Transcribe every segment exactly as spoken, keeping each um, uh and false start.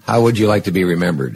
How would you like to be remembered?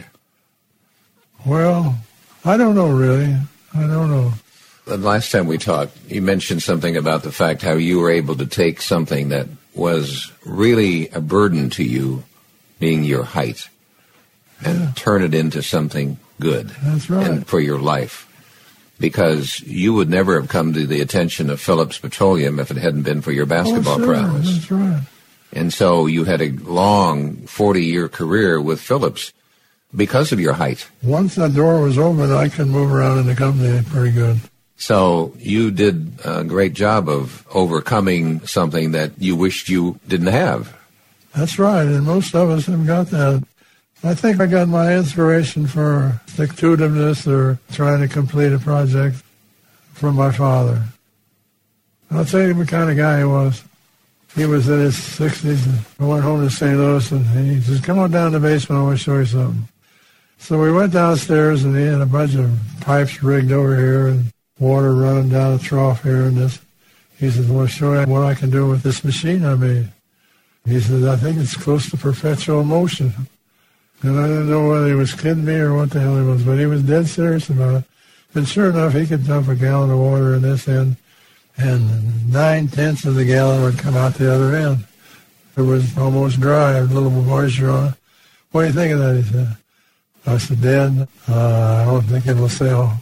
Well, I don't know, really. I don't know. The last time we talked, you mentioned something about the fact how you were able to take something that was really a burden to you, being your height, and yeah. turn it into something good. That's right. And for your life. Because you would never have come to the attention of Phillips Petroleum if it hadn't been for your basketball oh, sure. prowess. That's right. And so you had a long forty-year career with Phillips because of your height. Once that door was open, I could move around in the company pretty good. So you did a great job of overcoming something that you wished you didn't have. That's right, and most of us have got that. I think I got my inspiration for stick-to-itiveness or trying to complete a project from my father. I'll tell you what kind of guy he was. He was in his sixties. And I went home to Saint Louis, and he said, come on down to the basement, I want to show you something. So we went downstairs, and he had a bunch of pipes rigged over here and water running down a trough here and this. He said, I want to show you what I can do with this machine I made. He said, I think it's close to perpetual motion. And I didn't know whether he was kidding me or what the hell he was, but he was dead serious about it. And sure enough, he could dump a gallon of water in this end, and nine-tenths of the gallon would come out the other end. It was almost dry, a little moisture on it. What do you think of that, he said. I said, Dad, uh, I don't think it will sell.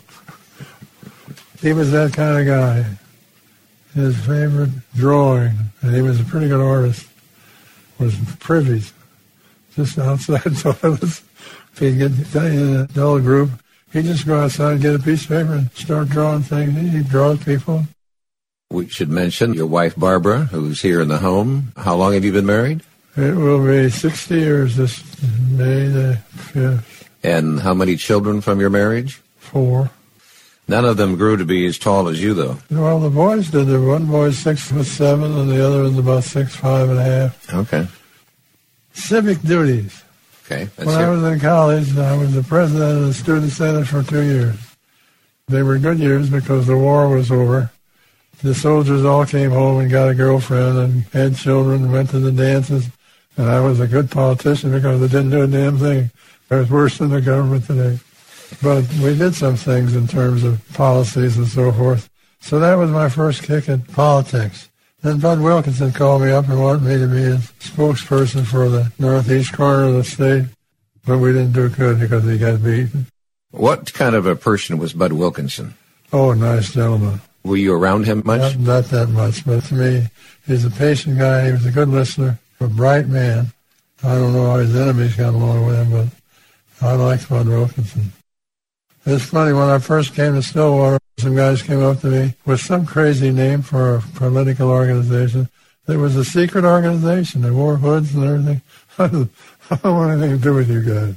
He was that kind of guy. His favorite drawing, and he was a pretty good artist, was privies. Just outside toilets. If he'd get in a dull group, he'd just go outside and get a piece of paper and start drawing things. He'd draw people. We should mention your wife, Barbara, who's here in the home. How long have you been married? It will be sixty years this May the fifth. And how many children from your marriage? Four. None of them grew to be as tall as you, though. Well, the boys did. The one boy's six foot seven, and the other is about six five and a half. Okay. Civic duties. Okay. When I was in college, I was the president of the Student Senate for two years. They were good years because the war was over. The soldiers all came home and got a girlfriend and had children and went to the dances. And I was a good politician because I didn't do a damn thing. I was worse than the government today. But we did some things in terms of policies and so forth. So that was my first kick at politics. Then Bud Wilkinson called me up and wanted me to be his spokesperson for the northeast corner of the state. But we didn't do good because he got beaten. What kind of a person was Bud Wilkinson? Oh, a nice gentleman. Were you around him much? Not, not that much, but to me, he's a patient guy. He was a good listener, a bright man. I don't know how his enemies got along with him, but I liked Bud Wilkinson. It's funny, when I first came to Stillwater, some guys came up to me with some crazy name for a political organization. It was a secret organization. They wore hoods and everything. I don't want anything to do with you guys.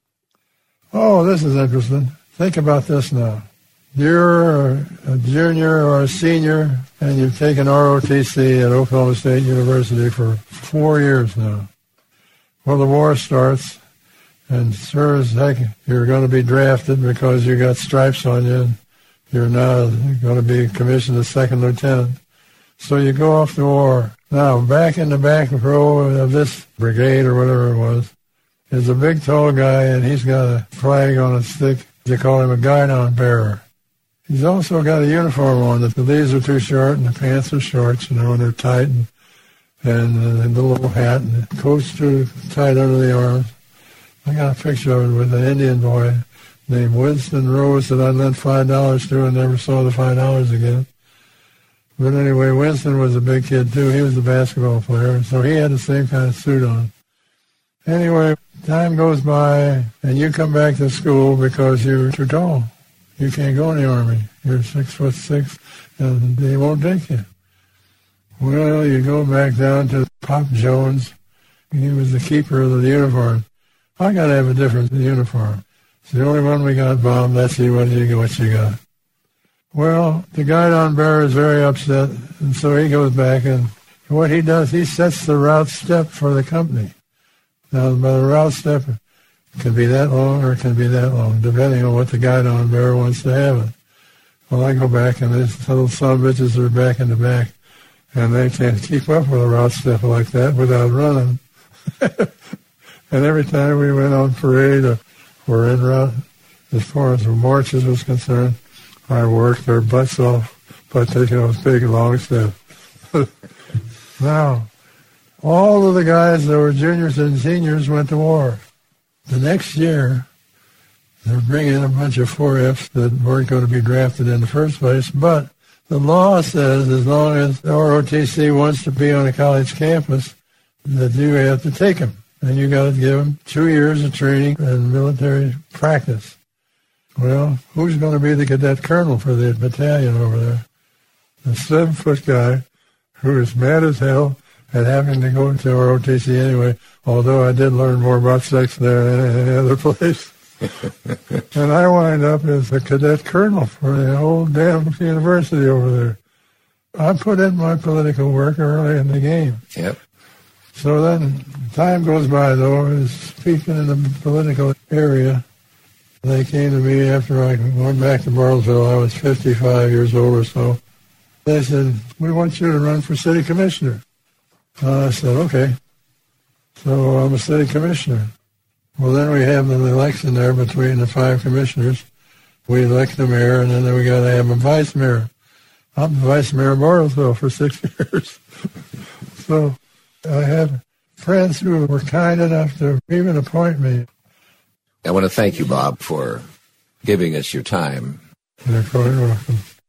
Oh, this is interesting. Think about this now. You're a junior or a senior, and you've taken R O T C at Oklahoma State University for four years now. Well, the war starts, and sure as heck, you're going to be drafted because you got stripes on you, and you're now going to be commissioned as second lieutenant. So you go off to war. Now, back in the back row of this brigade or whatever it was, is a big, tall guy, and he's got a flag on a stick. They call him a guidon bearer. He's also got a uniform on. The sleeves are too short, and the pants are short, you know, and they're tight, and, and, and the little hat, and the coat's too tight under the arms. I got a picture of it with an Indian boy named Winston Rose that I lent five dollars to and never saw the five dollars again. But anyway, Winston was a big kid, too. He was a basketball player, so he had the same kind of suit on. Anyway, time goes by, and you come back to school because you're too tall. You can't go in the Army. You're six foot six, and they won't take you. Well, you go back down to Pop Jones. He was the keeper of the uniform. I got to have a different uniform. It's the only one we got bombed. Let's see what you, what you got. Well, the guidon bearer is very upset, and so he goes back, and what he does, he sets the route step for the company. Now, the route step can be that long or it can be that long, depending on what the guidon bearer wants to have it. Well, I go back, and these little son of bitches are back in the back, and they can't keep up with a route step like that without running. And every time we went on parade or were en route, as far as the marches was concerned, I worked their butts off by taking those big, long steps. Now, all of the guys that were juniors and seniors went to war. The next year, they were bringing in a bunch of four Fs that weren't going to be drafted in the first place, but the law says as long as the R O T C wants to be on a college campus, that you have to take them. And you got to give them two years of training and military practice. Well, who's going to be the cadet colonel for the battalion over there? A seven-foot guy who is mad as hell at having to go to R O T C anyway, although I did learn more about sex there than any other place. And I wind up as the cadet colonel for the whole damn university over there. I put in my political work early in the game. Yep. So then time goes by, though. I was speaking in the political area. They came to me after I went back to Bartlesville. I was fifty-five years old or so. They said, we want you to run for city commissioner. Uh, I said, okay. So I'm a city commissioner. Well, then we have an election there between the five commissioners. We elect the mayor, and then we got to have a vice mayor. I'm the vice mayor of Bartlesville for six years. So I had friends who were kind enough to even appoint me. I want to thank you, Bob, for giving us your time. You're quite welcome.